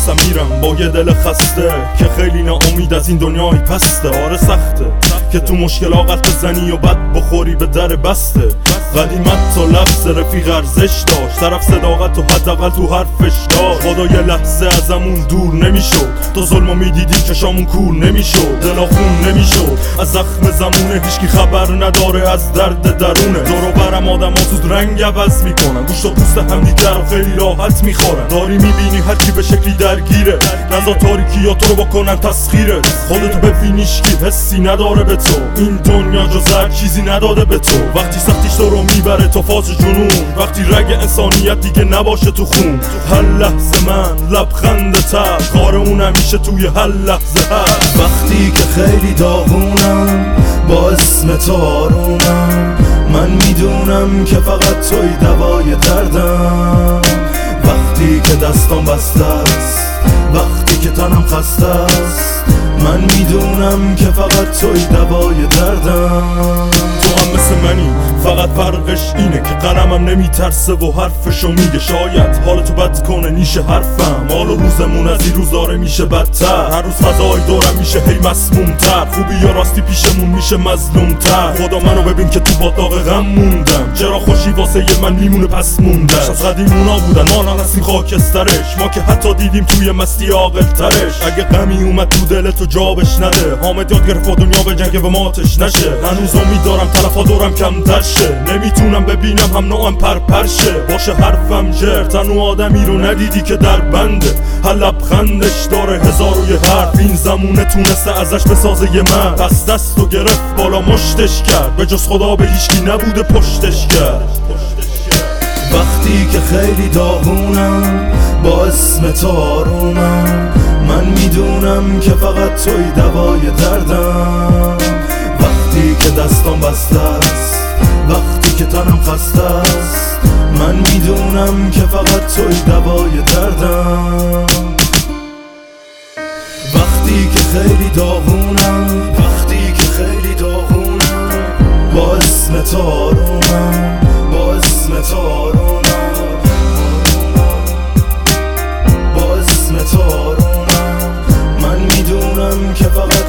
دستم میرم با یه دل خسته که خیلی ناامید از این دنیای پسته. آره سخته که تو مشکل آقت بزنی و بد بخوری به در بسته. قدیمت تا لفظ رفیق ارزش داشت، طرف صداقت و حداقل تو حرفش داشت. خدا یه لحظه ازمون دور نمیشد، تو ظلمو میدیدیم چشامون کور نمیشد، دلا خون نمیشد. از زخم زمونه هیچکی خبر نداره از درد درونه. دور و برم آدم ها زود رنگ عوض میکنن، گوشت و پوست همدیگر رو خیلی راحت میخورن. داری میبینی هر کی به شکلی درگیره، نزا تاریکی یا تو رو بکنن تسخیره. خودتو ببین هیچکی حسی نداره به تو، این دنیا جز هر چیزی نداده به تو. وقتی سختیش تو رو میبره تا فاز جنون، وقتی رگ انسانیت دیگه نباشه تو خون. هر لحظه من لبخند تر، کار اون همیشه توی هر لحظه هست. وقتی که خیلی داغونم با اسم تو آرومم، من میدونم که فقط توی دوای دردم. وقتی که دستام بسته است، وقتی که تنم خسته است، من میدونم که فقط توی دوای دردم. تو هم مثل منی، فقط فرقش اینه که قلمم نمیترسه و حرفشو میگه. شاید حالتو بد کنه نیشه حرفم، حال و روزمون از این روز داره میشه بدتر. هر روز فضای دورم میشه هی مسمومتر، خوبی یا راستی پیشمون میشه مظلومتر. خدا منو ببین که تو باطاق غم موندم، چرا خوشی واسه یه من میمونه پس موندم. از قدیمونا بودن ما نرسیم خاکسترش، ما که حتی دیدیم توی مستی عاقل‌ترش. اگه غمی اومد تو دل تو جابش نده، حامد یاد گرفت با دنیا به جنگ و ماتش نشه. هنوز امید دارم طرفا دورم کمتر شه، نمیتونم ببینم هم نوعم پرپرشه. باشه حرفم جرت، هنو آدمی رو ندیدی که در بنده، هر لبخندش داره هزار و یه حرف. این زمونه تونسته ازش بسازه یه من، پس دستو گرفت بالا مشتش کرد، به جز خدا به هیچکی نبوده پشتش کرد. وقتی که خیلی داغونم با اسم تو آرومم، من میدونم که فقط توی دوای دردم. وقتی که دستام بسته است، وقتی که تنم خسته است، من میدونم که فقط توی دوای دردم. وقتی که خیلی داغونم، وقتی که خیلی داغونم با اسم تو آرومم، با اسم تو آرومم، با اسم تو آرومم. من میدونم که فقط